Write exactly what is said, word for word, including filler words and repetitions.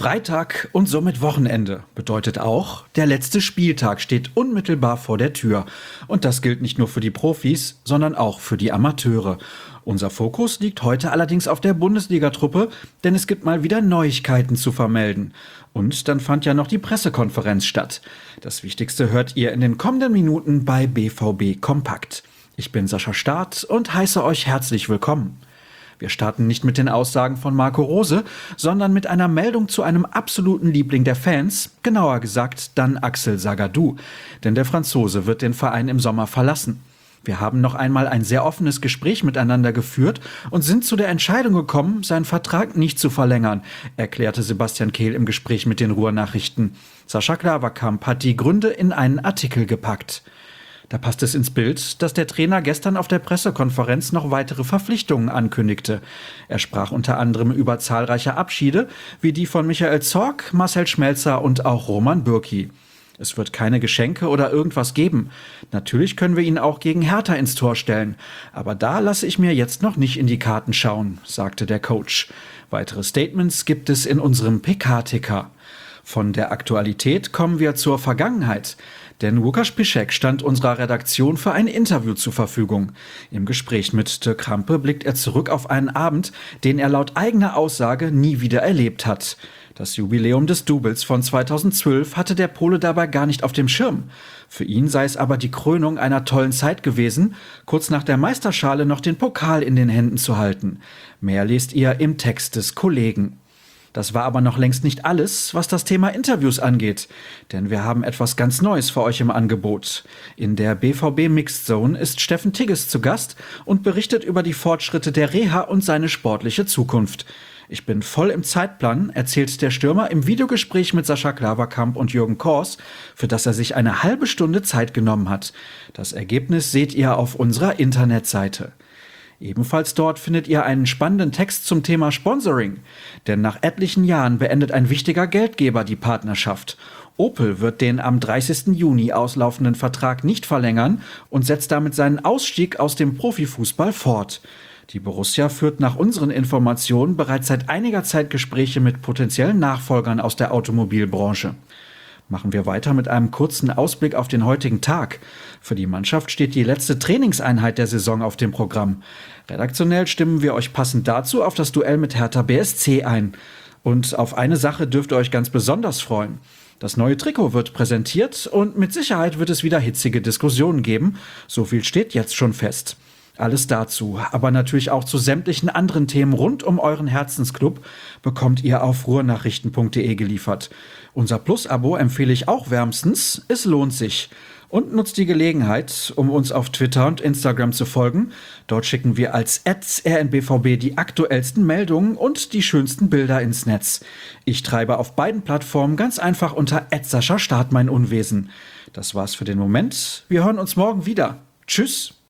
Freitag und somit Wochenende bedeutet auch, der letzte Spieltag steht unmittelbar vor der Tür. Und das gilt nicht nur für die Profis, sondern auch für die Amateure. Unser Fokus liegt heute allerdings auf der Bundesliga-Truppe, denn es gibt mal wieder Neuigkeiten zu vermelden. Und dann fand ja noch die Pressekonferenz statt. Das Wichtigste hört ihr in den kommenden Minuten bei B V B Kompakt. Ich bin Sascha Staat und heiße euch herzlich willkommen. Wir starten nicht mit den Aussagen von Marco Rose, sondern mit einer Meldung zu einem absoluten Liebling der Fans, genauer gesagt dann Axel Sagadou. Denn der Franzose wird den Verein im Sommer verlassen. Wir haben noch einmal ein sehr offenes Gespräch miteinander geführt und sind zu der Entscheidung gekommen, seinen Vertrag nicht zu verlängern, erklärte Sebastian Kehl im Gespräch mit den Ruhrnachrichten. Sascha Klaverkamp hat die Gründe in einen Artikel gepackt. Da passt es ins Bild, dass der Trainer gestern auf der Pressekonferenz noch weitere Verpflichtungen ankündigte. Er sprach unter anderem über zahlreiche Abschiede, wie die von Michael Zorc, Marcel Schmelzer und auch Roman Bürki. Es wird keine Geschenke oder irgendwas geben. Natürlich können wir ihn auch gegen Hertha ins Tor stellen. Aber da lasse ich mir jetzt noch nicht in die Karten schauen, sagte der Coach. Weitere Statements gibt es in unserem P K-Ticker. Von der Aktualität kommen wir zur Vergangenheit. Denn Łukasz Piszczek stand unserer Redaktion für ein Interview zur Verfügung. Im Gespräch mit Dirk Krampe blickt er zurück auf einen Abend, den er laut eigener Aussage nie wieder erlebt hat. Das Jubiläum des Doubles von zweitausendzwölf hatte der Pole dabei gar nicht auf dem Schirm. Für ihn sei es aber die Krönung einer tollen Zeit gewesen, kurz nach der Meisterschale noch den Pokal in den Händen zu halten. Mehr lest ihr im Text des Kollegen. Das war aber noch längst nicht alles, was das Thema Interviews angeht. Denn wir haben etwas ganz Neues für euch im Angebot. In der B V B Mixed Zone ist Steffen Tigges zu Gast und berichtet über die Fortschritte der Reha und seine sportliche Zukunft. Ich bin voll im Zeitplan, erzählt der Stürmer im Videogespräch mit Sascha Klaverkamp und Jürgen Kors, für das er sich eine halbe Stunde Zeit genommen hat. Das Ergebnis seht ihr auf unserer Internetseite. Ebenfalls dort findet ihr einen spannenden Text zum Thema Sponsoring. Denn nach etlichen Jahren beendet ein wichtiger Geldgeber die Partnerschaft. Opel wird den am dreißigsten Juni auslaufenden Vertrag nicht verlängern und setzt damit seinen Ausstieg aus dem Profifußball fort. Die Borussia führt nach unseren Informationen bereits seit einiger Zeit Gespräche mit potenziellen Nachfolgern aus der Automobilbranche. Machen wir weiter mit einem kurzen Ausblick auf den heutigen Tag. Für die Mannschaft steht die letzte Trainingseinheit der Saison auf dem Programm. Redaktionell stimmen wir euch passend dazu auf das Duell mit Hertha B S C ein. Und auf eine Sache dürft ihr euch ganz besonders freuen. Das neue Trikot wird präsentiert und mit Sicherheit wird es wieder hitzige Diskussionen geben. So viel steht jetzt schon fest. Alles dazu, aber natürlich auch zu sämtlichen anderen Themen rund um euren Herzensclub bekommt ihr auf ruhrnachrichten punkt de geliefert. Unser Plus-Abo empfehle ich auch wärmstens, es lohnt sich. Und nutzt die Gelegenheit, um uns auf Twitter und Instagram zu folgen. Dort schicken wir als at r n b v b die aktuellsten Meldungen und die schönsten Bilder ins Netz. Ich treibe auf beiden Plattformen ganz einfach unter at Sascha Staat mein Unwesen. Das war's für den Moment. Wir hören uns morgen wieder. Tschüss.